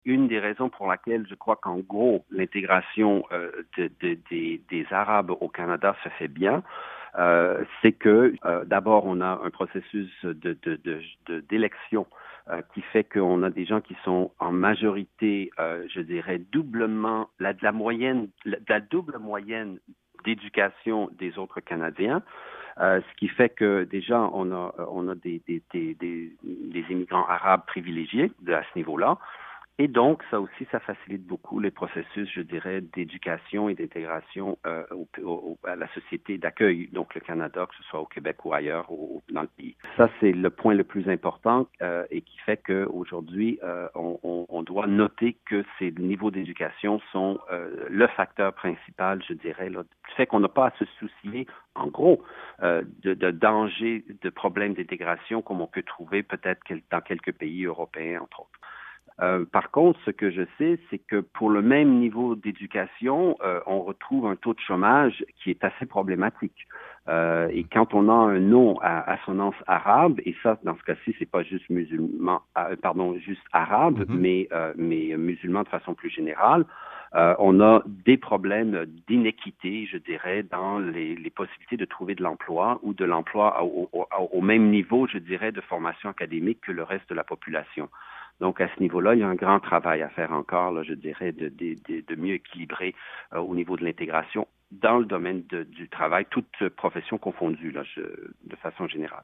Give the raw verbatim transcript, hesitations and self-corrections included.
une des raisons pour laquelle je crois qu'en gros, l'intégration euh, de, de, des, des Arabes au Canada se fait bien. Euh, c'est que euh, d'abord, on a un processus de, de, de, de, d'élection euh, qui fait qu'on a des gens qui sont en majorité, euh, je dirais, doublement, la, de la moyenne, la, de la double moyenne d'éducation des autres Canadiens. Euh, ce qui fait que déjà, on a, on a des, des, des, des, des immigrants arabes privilégiés de, à ce niveau-là. Et donc, ça aussi, ça facilite beaucoup les processus, je dirais, d'éducation et d'intégration euh, au, au, à la société d'accueil, donc le Canada, que ce soit au Québec ou ailleurs ou dans le pays. Ça, c'est le point le plus important euh, et qui fait qu'aujourd'hui, euh, on, on, on doit noter que ces niveaux d'éducation sont euh, le facteur principal, je dirais, là, du fait qu'on n'a pas à se soucier, en gros, euh, de, de dangers, de problèmes d'intégration comme on peut trouver peut-être dans quelques pays européens, entre autres. Euh, par contre, ce que je sais, c'est que pour le même niveau d'éducation, euh, on retrouve un taux de chômage qui est assez problématique. Euh, et quand on a un nom à assonance arabe, et ça, dans ce cas-ci, c'est pas juste musulman, euh, pardon, juste arabe, Mm-hmm. mais euh, mais musulman de façon plus générale, euh, on a des problèmes d'inéquité, je dirais, dans les, les possibilités de trouver de l'emploi ou de l'emploi au, au, au même niveau, je dirais, de formation académique que le reste de la population. Donc, à ce niveau-là, il y a un grand travail à faire encore, là, je dirais, de, de, de, de mieux équilibrer euh, au niveau de l'intégration dans le domaine de, du travail, toutes professions confondues, là, je, de façon générale.